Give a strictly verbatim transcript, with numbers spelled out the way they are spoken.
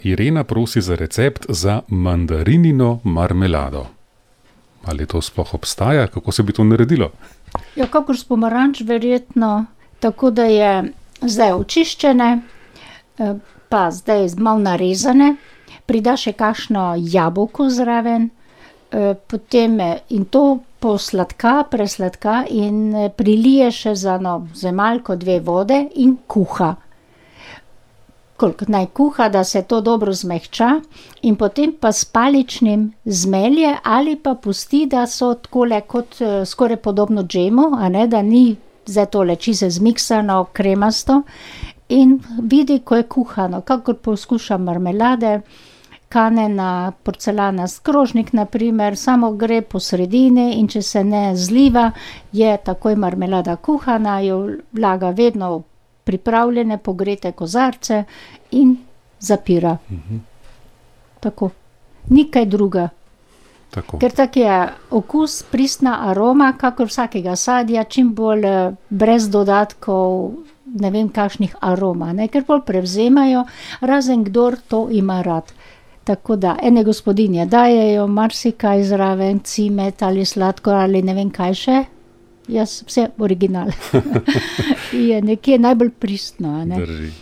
Irena prosi za recept za mandarinino marmelado. Ali to sploh obstaja? Kako se bi to naredilo? Ja, kakor s pomaranč verjetno, tako da je zdaj očiščene, pa zdaj malo narezane, prida še kakšno jabolko zraven, potem in to posladka, presladka in prilije še za eno zemalko, dve vode in kuha. Koliko naj kuha, da se to dobro zmehča, in potem pa s paličnim zmelje ali pa pusti, da so takole kot skoraj podobno džemu, a ne, da ni zdaj tole čisto zmiksano, kremasto, in vidi, ko je kuhano, kakor poskušam marmelade, kane na porcelanast krožnik, na primer, samo gre po sredini in če se ne zliva, je takoj marmelada kuhana, jo vlaga vedno pripravljene, pogrete kozarce in zapira. Mhm. Tako. Ni kaj druga. Tako. Ker tak je okus, pristna aroma, kakor vsakega sadja, čim bolj brez dodatkov, ne vem kakšnih aroma, ne, ker bolj prevzemajo, razen kdor to ima rad. Tako da, ene gospodinje dajejo marsikaj zraven, cimet ali sladkor ali ne vem kaj še, jaz vse original. Je nekje najbolj pristno, a ne. Drži.